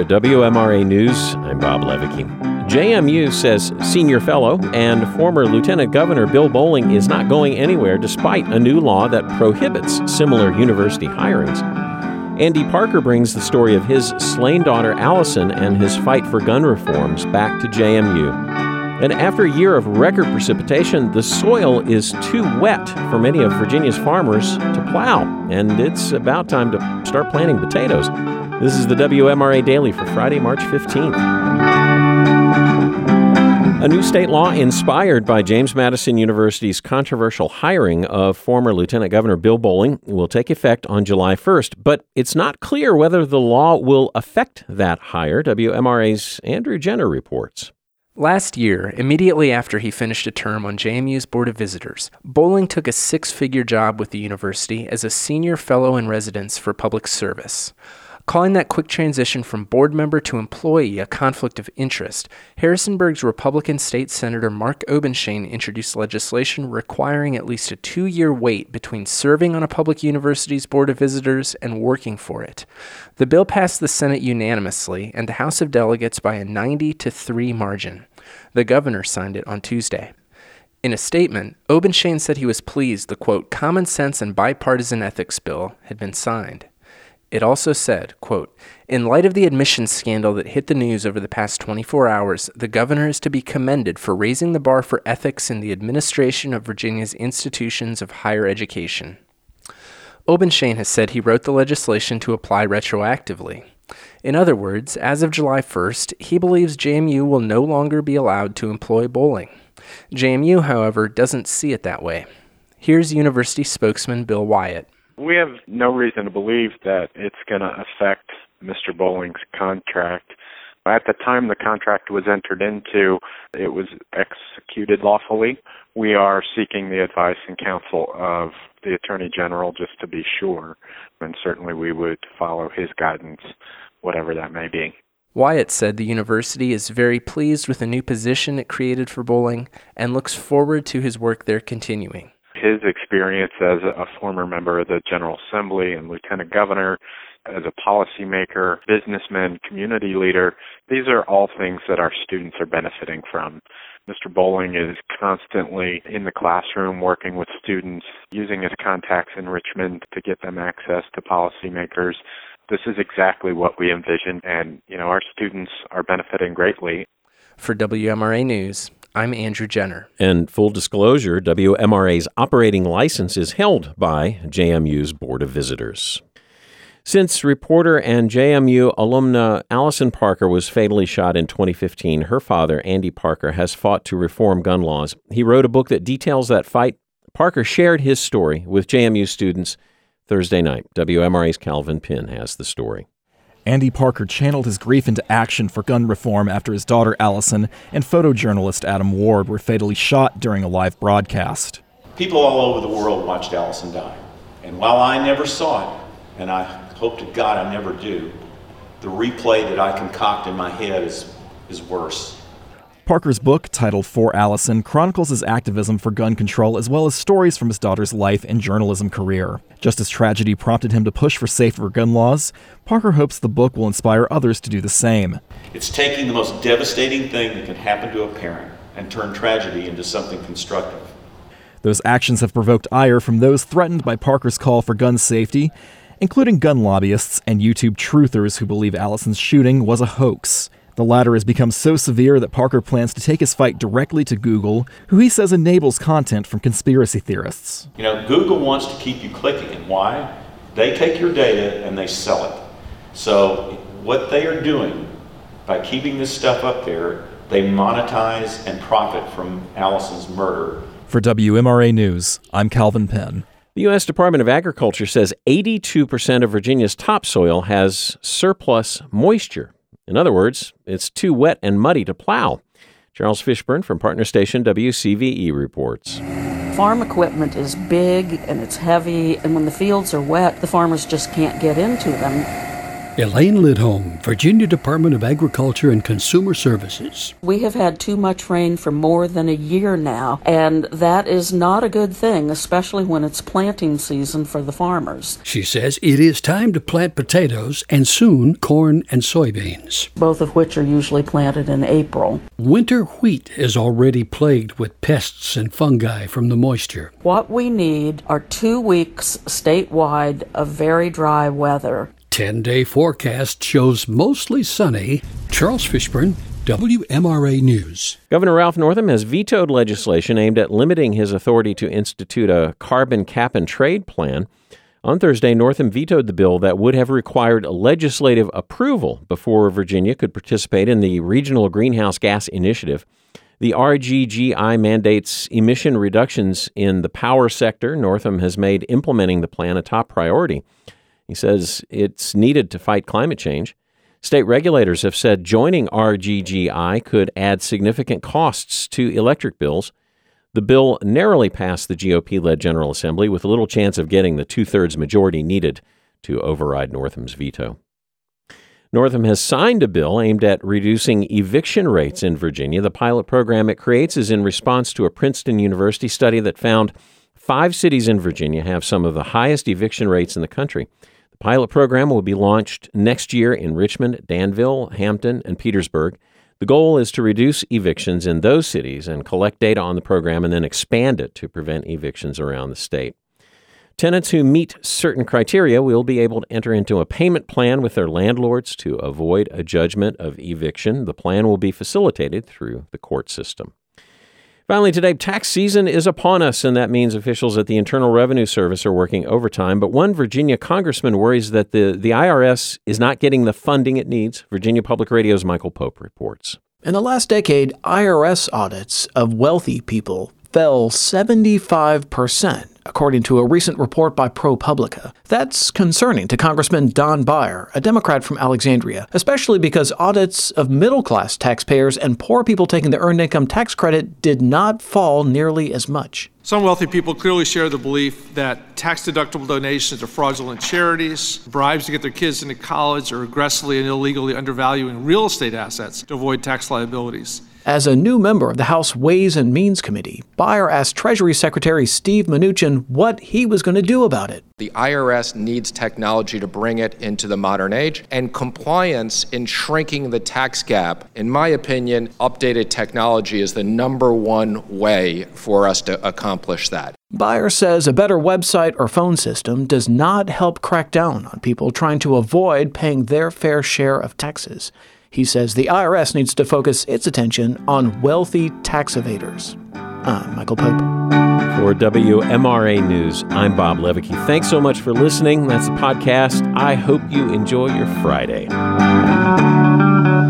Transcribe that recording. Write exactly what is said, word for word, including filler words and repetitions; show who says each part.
Speaker 1: at W M R A News. I'm Bob Levicki. J M U says senior fellow and former Lieutenant Governor Bill Bolling is not going anywhere despite a new law that prohibits similar university hirings. Andy Parker brings the story of his slain daughter Allison and his fight for gun reforms back to J M U. And after a year of record precipitation, the soil is too wet for many of Virginia's farmers to plow, and it's about time to start planting potatoes. This is the W M R A Daily for Friday, March fifteenth. A new state law inspired by James Madison University's controversial hiring of former Lieutenant Governor Bill Bolling will take effect on July first, but it's not clear whether the law will affect that hire. W M R A's Andrew Jenner reports.
Speaker 2: Last year, immediately after he finished a term on J M U's Board of Visitors, Bolling took a six-figure job with the university as a senior fellow in residence for public service. Calling that quick transition from board member to employee a conflict of interest, Harrisonburg's Republican State Senator Mark Obenshain introduced legislation requiring at least a two-year wait between serving on a public university's Board of Visitors and working for it. The bill passed the Senate unanimously and the House of Delegates by a ninety to three margin. The governor signed it on Tuesday. In a statement, Obenshain said he was pleased the, quote, common sense and bipartisan ethics bill had been signed. It also said, quote, in light of the admissions scandal that hit the news over the past twenty-four hours, the governor is to be commended for raising the bar for ethics in the administration of Virginia's institutions of higher education. Obenshain has said he wrote the legislation to apply retroactively. In other words, as of July first, he believes J M U will no longer be allowed to employ Bolling. J M U, however, doesn't see it that way. Here's university spokesman Bill Wyatt.
Speaker 3: We have no reason to believe that it's going to affect Mister Bolling's contract. At the time the contract was entered into, it was executed lawfully. We are seeking the advice and counsel of the Attorney General just to be sure, and certainly we would follow his guidance, whatever that may be.
Speaker 2: Wyatt said the university is very pleased with the new position it created for Bolling and looks forward to his work there continuing.
Speaker 3: His experience as a former member of the General Assembly and Lieutenant Governor, as a policymaker, businessman, community leader, these are all things that our students are benefiting from. Mister Bolling is constantly in the classroom working with students, using his contacts in Richmond to get them access to policymakers. This is exactly what we envisioned, and you know, our students are benefiting greatly.
Speaker 2: For W M R A News, I'm Andrew Jenner.
Speaker 1: And full disclosure, W M R A's operating license is held by J M U's Board of Visitors. Since reporter and J M U alumna Allison Parker was fatally shot in twenty fifteen, her father, Andy Parker, has fought to reform gun laws. He wrote a book that details that fight. Parker shared his story with J M U students Thursday night. W M R A's Calvin Penn has the story.
Speaker 4: Andy Parker channeled his grief into action for gun reform after his daughter Allison and photojournalist Adam Ward were fatally shot during a live broadcast.
Speaker 5: People all over the world watched Allison die. And while I never saw it, and I hope to God I never do, the replay that I concoct in my head is, is worse.
Speaker 4: Parker's book, titled For Allison, chronicles his activism for gun control as well as stories from his daughter's life and journalism career. Just as tragedy prompted him to push for safer gun laws, Parker hopes the book will inspire others to do the same.
Speaker 5: It's taking the most devastating thing that can happen to a parent and turn tragedy into something constructive.
Speaker 4: Those actions have provoked ire from those threatened by Parker's call for gun safety, including gun lobbyists and YouTube truthers who believe Allison's shooting was a hoax. The latter has become so severe that Parker plans to take his fight directly to Google, who he says enables content from conspiracy theorists.
Speaker 5: You know, Google wants to keep you clicking, and why? They take your data and they sell it. So what they are doing by keeping this stuff up there, they monetize and profit from Allison's murder.
Speaker 4: For W M R A News, I'm Calvin Penn.
Speaker 1: The U S Department of Agriculture says eighty-two percent of Virginia's topsoil has surplus moisture. In other words, it's too wet and muddy to plow. Charles Fishburne from partner station W C V E reports.
Speaker 6: Farm equipment is big and it's heavy, and when the fields are wet, the farmers just can't get into them.
Speaker 7: Elaine Lidholm, Virginia Department of Agriculture and Consumer Services.
Speaker 6: We have had too much rain for more than a year now, and that is not a good thing, especially when it's planting season for the farmers.
Speaker 7: She says it is time to plant potatoes and soon corn and soybeans,
Speaker 6: both of which are usually planted in April.
Speaker 7: Winter wheat is already plagued with pests and fungi from the moisture.
Speaker 6: What we need are two weeks statewide of very dry weather.
Speaker 7: ten-day forecast shows mostly sunny. Charles Fishburne, W M R A News.
Speaker 1: Governor Ralph Northam has vetoed legislation aimed at limiting his authority to institute a carbon cap and trade plan. On Thursday, Northam vetoed the bill that would have required legislative approval before Virginia could participate in the Regional Greenhouse Gas Initiative. The R G G I mandates emission reductions in the power sector. Northam has made implementing the plan a top priority. He says it's needed to fight climate change. State regulators have said joining R G G I could add significant costs to electric bills. The bill narrowly passed the G O P-led General Assembly with little chance of getting the two-thirds majority needed to override Northam's veto. Northam has signed a bill aimed at reducing eviction rates in Virginia. The pilot program it creates is in response to a Princeton University study that found five cities in Virginia have some of the highest eviction rates in the country. The pilot program will be launched next year in Richmond, Danville, Hampton, and Petersburg. The goal is to reduce evictions in those cities and collect data on the program and then expand it to prevent evictions around the state. Tenants who meet certain criteria will be able to enter into a payment plan with their landlords to avoid a judgment of eviction. The plan will be facilitated through the court system. Finally today, tax season is upon us, and that means officials at the Internal Revenue Service are working overtime. But one Virginia congressman worries that the, the I R S is not getting the funding it needs. Virginia Public Radio's Michael Pope reports.
Speaker 8: In the last decade, I R S audits of wealthy people fell seventy-five percent, according to a recent report by ProPublica. That's concerning to Congressman Don Beyer, a Democrat from Alexandria, especially because audits of middle-class taxpayers and poor people taking the Earned Income Tax Credit did not fall nearly as much.
Speaker 9: Some wealthy people clearly share the belief that tax-deductible donations to fraudulent charities, bribes to get their kids into college, or aggressively and illegally undervaluing real estate assets to avoid tax liabilities.
Speaker 8: As a new member of the House Ways and Means Committee, Beyer asked Treasury Secretary Steve Mnuchin what he was going to do about it.
Speaker 10: The I R S needs technology to bring it into the modern age, and compliance in shrinking the tax gap. In my opinion, updated technology is the number one way for us to accomplish that.
Speaker 8: Beyer says a better website or phone system does not help crack down on people trying to avoid paying their fair share of taxes. He says the I R S needs to focus its attention on wealthy tax evaders. I'm Michael Pope.
Speaker 1: For W M R A News, I'm Bob Levicki. Thanks so much for listening. That's the podcast. I hope you enjoy your Friday.